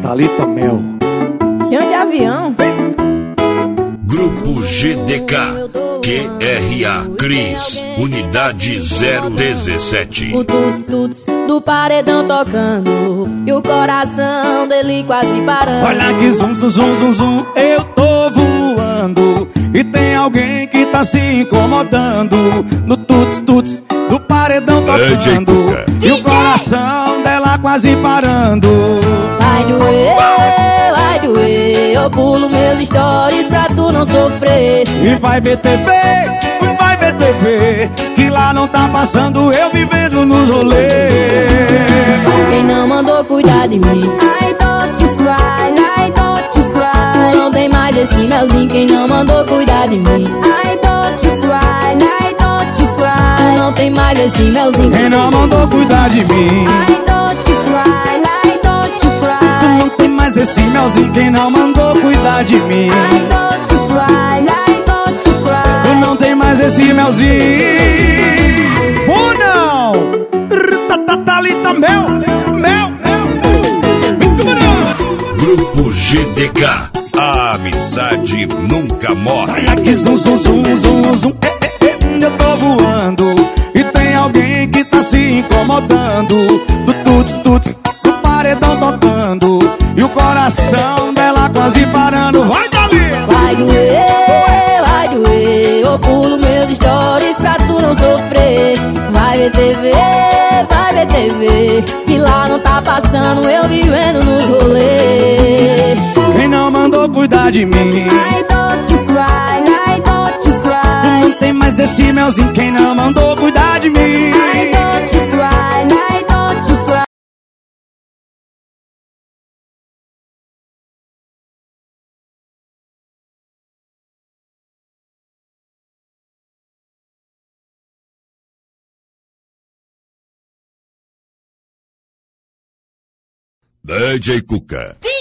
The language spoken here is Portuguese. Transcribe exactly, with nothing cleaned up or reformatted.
Thalita Mel. Chão de avião. Grupo G D K, Q R A, Cris, Unidade zero dezessete. O tuts tuts do paredão tocando e o coração dele quase parando. Olha que zum zum zum zum zum, eu tô voando e tem alguém que tá se incomodando. No tuts tuts do paredão tocando e o coração dela quase parando. Vai doer, vai doer, eu pulo meus stories pra tu não sofrer. E vai ver T V, vai ver T V, que lá não tá passando eu vivendo nos rolês. Quem não mandou cuidar de mim? I don't you cry, I don't you cry. Tu não tem mais esse melzinho. Quem não mandou cuidar de mim? I don't you cry, I don't you cry. Tu não tem mais esse melzinho. Quem não mandou cuidar de mim? I don't you cry, I don't you cry. Tu não tem mais esse melzinho. Quem não mandou cuidar de mim? I don't you cry, I don't you cry. Tu não tem mais esse melzinho. Ou não? Thalita Mel, Mel, Mel. Grupo G D K, a amizade nunca morre. Aqui zum zum zum zum zum, eh, eh, eh, eu tô voando e tem alguém que tá se incomodando. Do tuts tuts do paredão tocando e o coração dela quase parando. Vai dali! Vai doer, vai doer, eu pulo meus stories pra tu não sofrer. Vai ver T V, vai ver T V, que lá não tá passando eu vivendo nos rolês. Quem não mandou cuidar de mim? I don't you cry, I don't you cry. Tu não tem mais esse melzinho. Quem não mandou cuidar de mim? I don't you cry, I don't you cry. D J Cuca.